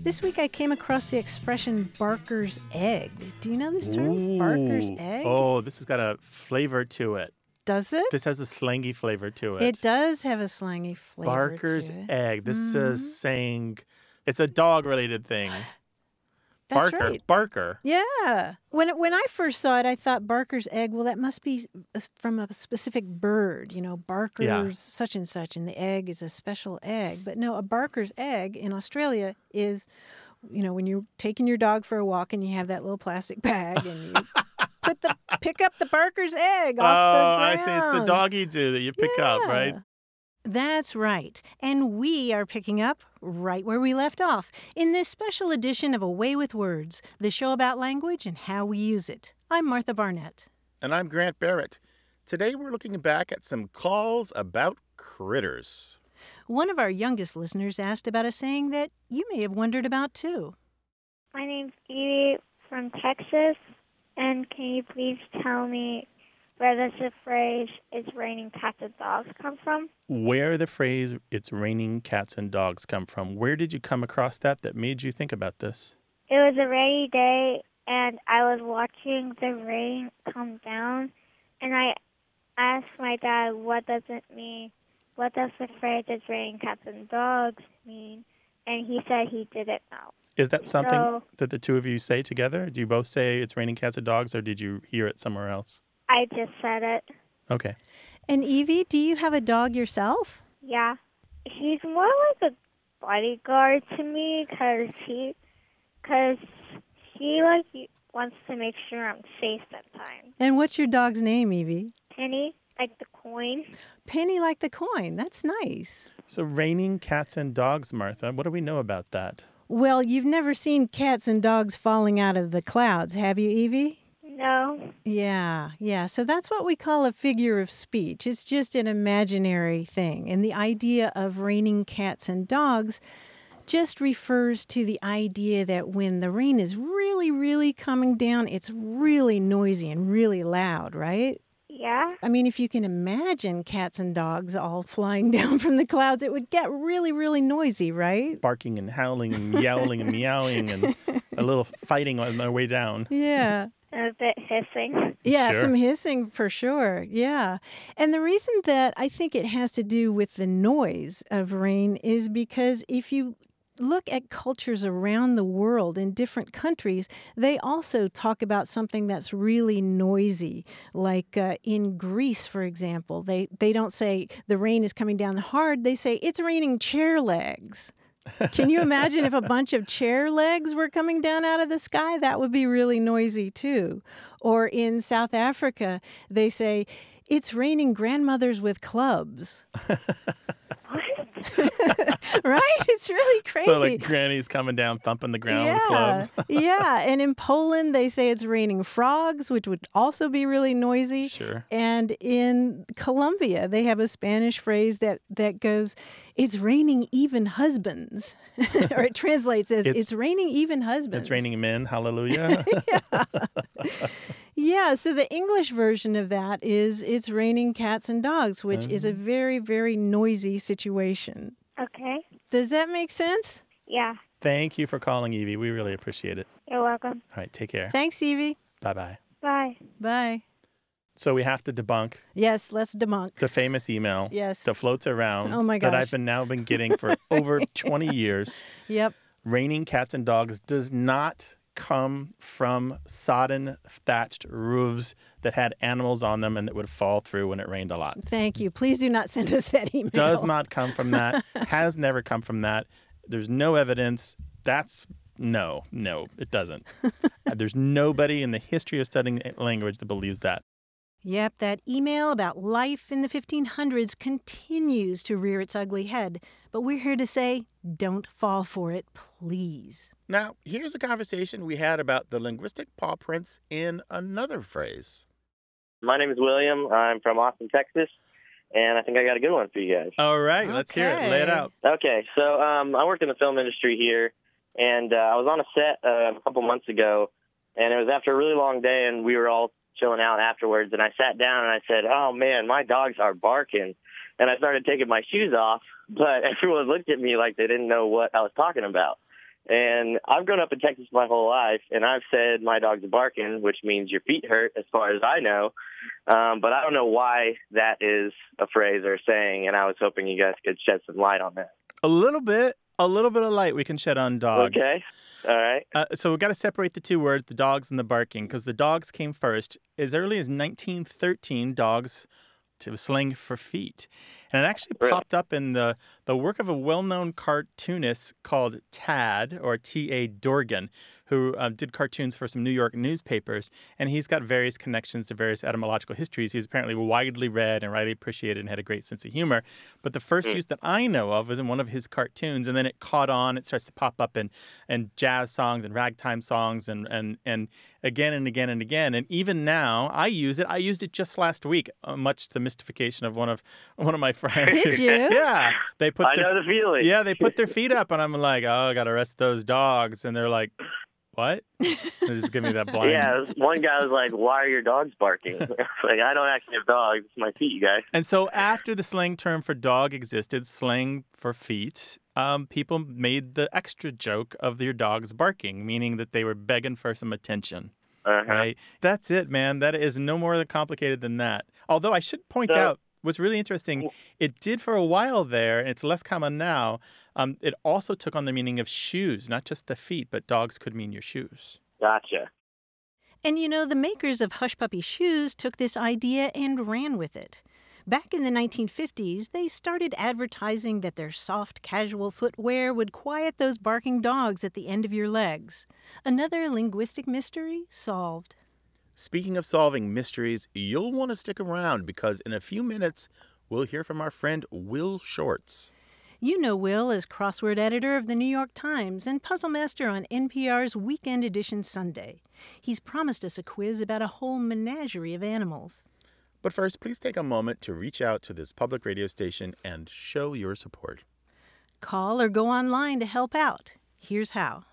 This week I came across the expression Barker's egg. Do you know this term, Ooh. Barker's egg? Oh, this has got a flavor to it. Does it? This has a slangy flavor to it. It does have a slangy flavor Barker's to it. egg. This is saying it's a dog-related thing. That's Barker. right. Barker. Yeah. When I first saw it, I thought Barker's egg, well, that must be from a specific bird, Barker's such and such, and the egg is a special egg. But no, a Barker's egg in Australia is, when you're taking your dog for a walk and you have that little plastic bag and you pick up the Barker's egg off the ground. I see. It's the doggy do that you pick up, right? That's right. And we are picking up right where we left off in this special edition of Away with Words, the show about language and how we use it. I'm Martha Barnett. And I'm Grant Barrett. Today we're looking back at some calls about critters. One of our youngest listeners asked about a saying that you may have wondered about too. My name's Evie from Texas, and can you please tell me where does the phrase, "it's raining cats and dogs" come from? Where the phrase, "it's raining cats and dogs" come from? Where did you come across that made you think about this? It was a rainy day, and I was watching the rain come down, and I asked my dad, what does it mean? What does the phrase, "it's raining cats and dogs" mean? And he said he didn't know. Is that something So, that the two of you say together? Do you both say it's raining cats and dogs, or did you hear it somewhere else? I just said it. Okay. And Evie, do you have a dog yourself? Yeah. He's more like a bodyguard to me because he wants to make sure I'm safe sometimes. And what's your dog's name, Evie? Penny, like the coin. Penny like the coin. That's nice. So raining cats and dogs, Martha, what do we know about that? Well, you've never seen cats and dogs falling out of the clouds, have you, Evie? No. Yeah. So that's what we call a figure of speech. It's just an imaginary thing. And the idea of raining cats and dogs just refers to the idea that when the rain is really, really coming down, it's really noisy and really loud, right? Yeah. I mean, if you can imagine cats and dogs all flying down from the clouds, it would get really, really noisy, right? Barking and howling and yowling and meowing and a little fighting on their way down. Yeah. And a bit hissing. Yeah, Sure. some hissing for sure. Yeah. And the reason that I think it has to do with the noise of rain is because if you look at cultures around the world in different countries, they also talk about something that's really noisy. Like in Greece, for example, they don't say the rain is coming down hard. They say it's raining chair legs. Can you imagine if a bunch of chair legs were coming down out of the sky? That would be really noisy too. Or in South Africa, they say it's raining grandmothers with clubs. Right? It's really crazy. So like granny's coming down, thumping the ground with clubs. Yeah. And in Poland, they say it's raining frogs, which would also be really noisy. Sure. And in Colombia, they have a Spanish phrase that goes, it's raining even husbands. Or it translates as, it's raining even husbands. It's raining men, hallelujah. Yeah, so the English version of that is it's raining cats and dogs, which is a very, very noisy situation. Okay. Does that make sense? Yeah. Thank you for calling, Evie. We really appreciate it. You're welcome. All right, take care. Thanks, Evie. Bye-bye. Bye. Bye. So we have to debunk Yes, let's debunk. the famous email Yes. that floats around Oh, my that gosh. I've now been getting for over 20 years. Yep. Raining cats and dogs does not come from sodden thatched roofs that had animals on them and that would fall through when it rained a lot. Thank you. Please do not send us that email. Does not come from that. Has never come from that. There's no evidence. No, it doesn't. There's nobody in the history of studying language that believes that. Yep, that email about life in the 1500s continues to rear its ugly head. But we're here to say, don't fall for it, please. Now, here's a conversation we had about the linguistic paw prints in another phrase. My name is William. I'm from Austin, Texas, and I think I got a good one for you guys. All right, let's hear it. Lay it out. Okay, so I work in the film industry here, and I was on a set a couple months ago, and it was after a really long day, and we were all chilling out afterwards, and I sat down and I said, oh, man, my dogs are barking. And I started taking my shoes off, but everyone looked at me like they didn't know what I was talking about. And I've grown up in Texas my whole life, and I've said my dog's barking, which means your feet hurt, as far as I know. But I don't know why that is a phrase or a saying, and I was hoping you guys could shed some light on that. A little bit of light we can shed on dogs. Okay. All right. So we've got to separate the two words, the dogs and the barking, because the dogs came first. As early as 1913, dogs to slang for feet. And it actually popped up in the work of a well-known cartoonist called Tad, or T.A. Dorgan, who did cartoons for some New York newspapers. And he's got various connections to various etymological histories. He was apparently widely read and widely appreciated and had a great sense of humor. But the first use that I know of was in one of his cartoons. And then it caught on. It starts to pop up in jazz songs and ragtime songs and again and again and again. And even now, I use it. I used it just last week, much to the mystification of one of my friends. Did you? Yeah. I know the feeling. Yeah, they put their feet up, and I'm like, oh, I got to arrest those dogs. And they're like, what? They just give me that blind. Yeah, one guy was like, why are your dogs barking? Like, I don't actually have dogs. It's my feet, you guys. And so after the slang term for dog existed, slang for feet, people made the extra joke of their dogs barking, meaning that they were begging for some attention. Right? That's it, man. That is no more complicated than that. Although I should point out, what's really interesting, it did for a while there, and it's less common now, it also took on the meaning of shoes, not just the feet, but dogs could mean your shoes. Gotcha. And the makers of Hush Puppy shoes took this idea and ran with it. Back in the 1950s, they started advertising that their soft, casual footwear would quiet those barking dogs at the end of your legs. Another linguistic mystery solved. Speaking of solving mysteries, you'll want to stick around because in a few minutes, we'll hear from our friend Will Shorts. You know Will as crossword editor of the New York Times and puzzle master on NPR's Weekend Edition Sunday. He's promised us a quiz about a whole menagerie of animals. But first, please take a moment to reach out to this public radio station and show your support. Call or go online to help out. Here's how.